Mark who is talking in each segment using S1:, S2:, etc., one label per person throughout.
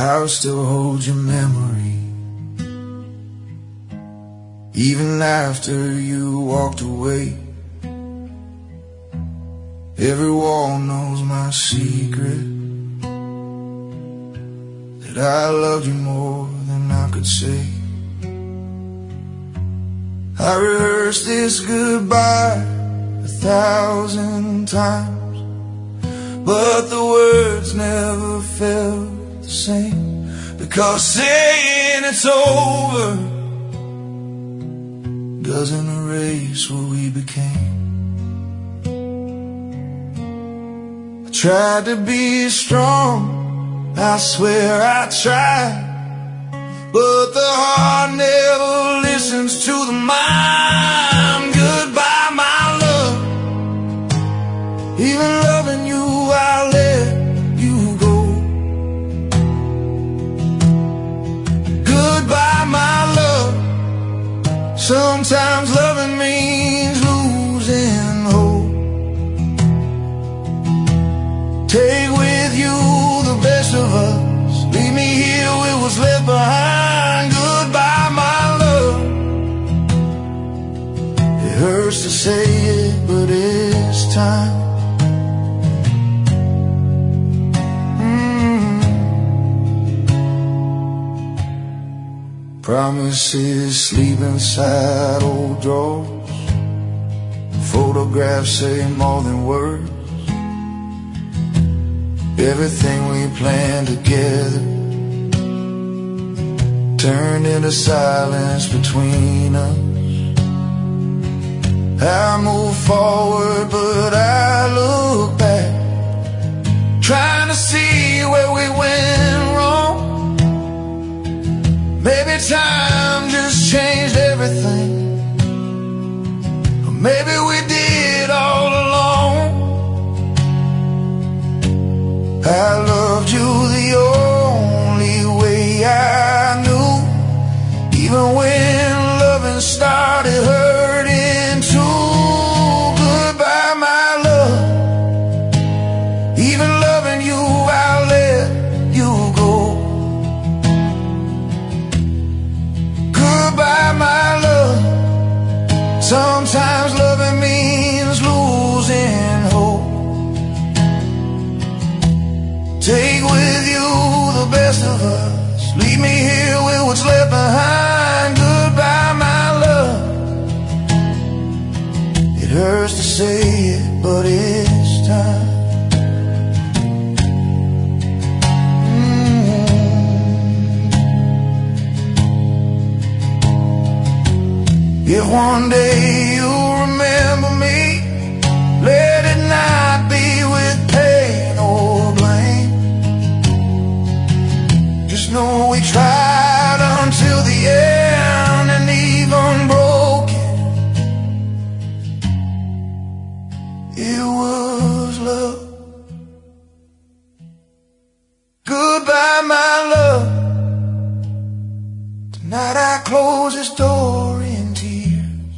S1: house still holds your memory, even after you walked away. Every wall knows my secret, that I loved you more than I could say. I rehearsed this goodbye 1,000 times, but the words never felt the same, because saying it's over doesn't erase what we became. I tried to be strong, I swear I tried, but the heart never listens to the mind. Goodbye, my love. Even loving you, I let you go. Goodbye, my love. Sometimes loving means losing hope. Take with you the best of us, leave me here with what's left behind. Goodbye, my love. It hurts to say it, but it's time. Promises sleep inside old drawers. Photographs say more than words. Everything we planned together turned into silence between us. I move forward, but I look back, trying to see where we went wrong. Maybe time just changed everything, or maybe we did all along. I loved you the only way I knew, even when loving started hurting too. Goodbye, my love. Even loving you, I'll let you go. Goodbye, my love. Sometimes loving means losing hope. Take with you the best of us, leave me here with what's left behind. Goodbye, my love. It hurts to say it, but it's time. If one day you'll remember me, let it not be with pain or blame. Just know we tried until the end, and even broken, it was love. Goodbye, my love. Tonight I close this door in tears.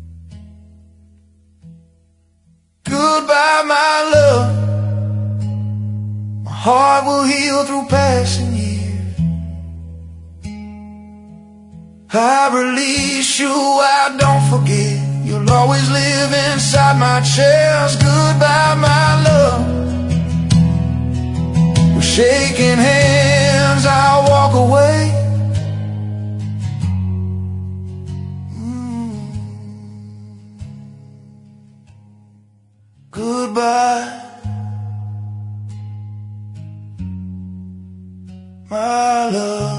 S1: Goodbye, my love. My heart will heal through passing years. I release you, I don't forget. You'll always live inside my chest. Goodbye, my love. We're shaking hands, I'll walk away. Goodbye, my love.